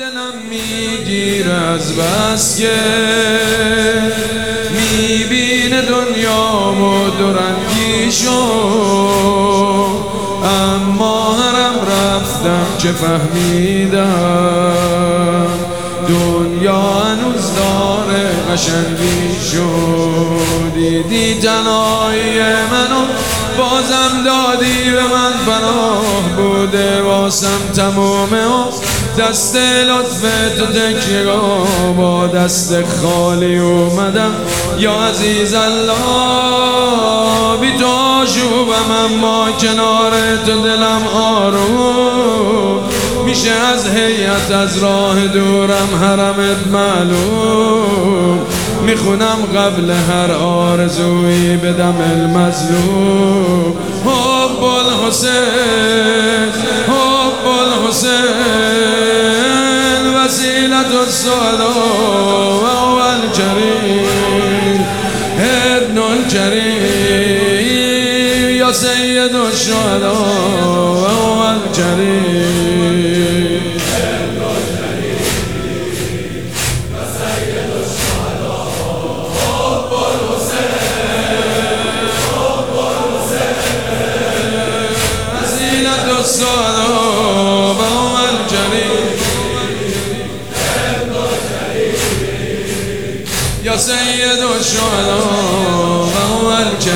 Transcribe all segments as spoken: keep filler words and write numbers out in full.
دلم میگیره از بس که میبینه دنیامو دورنگی شد، اما هرم رفتم چه فهمیدم دنیا هنوز داره قشنگی شد. دیدی تنهایی منو بازم دادی به من پناه، بوده واسم تمومه و دست لطف تو تکیه‌گاه، با دست خالی اومدم یا عزیز الله. بی تو آشوبم اما کنار تو دلم آروم میشه، از هیئت از راه دورم حرمت معلوم، میخونم قبل هر آرزویی به دم المظلوم. حب الحسین حب الحسین وسیلة الصلاة وهو الكريم ابن الكريم یا سید الشهداء وهو الكريم الصلاة وهو الكريم يا سيد الشهداء وهو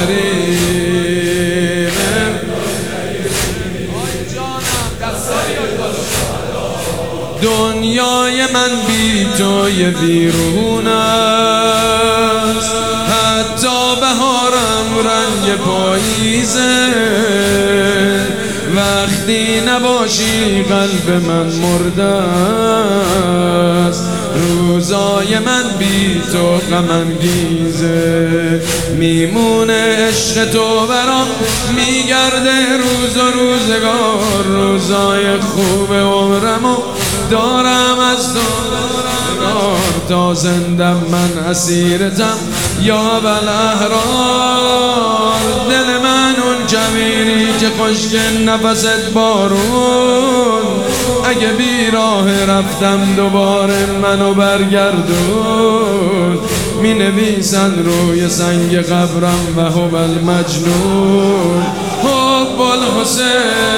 الكريم. دنیای من بی تو یه ویرون است، حتی بهارم رنگ پاییزه، وقتی نباشی قلب من مرده است، روزای من بی تو غم انگیزه، میمونه عشق تو برام میگرده روز و روزگار، روزای خوب عمرمو دارم از تو تا زندم من اسیرتم یا بالاحرار. دل من اون جمیری که خشک نفست بارون، اگه بی راه رفتم دوباره منو برگردون، می نویسن روی سنگ قبرم و هو المجنون. حب الحسین